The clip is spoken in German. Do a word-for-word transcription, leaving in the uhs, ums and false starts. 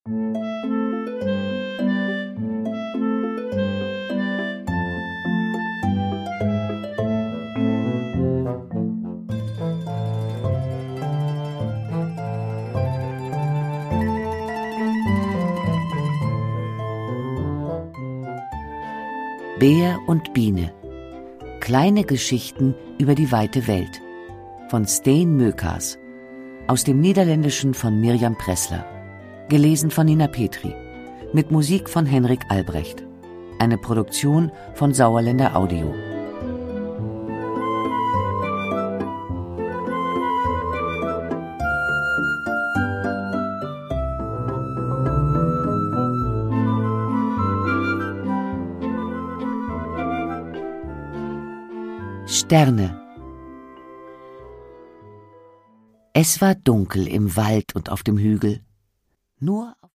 Bär und Biene. Kleine Geschichten über die weite Welt. Von Steen Mökaas. Aus dem Niederländischen von Mirjam Pressler. Gelesen von Nina Petri. Mit Musik von Henrik Albrecht. Eine Produktion von Sauerländer Audio. Sterne. Es war dunkel im Wald und auf dem Hügel. Nur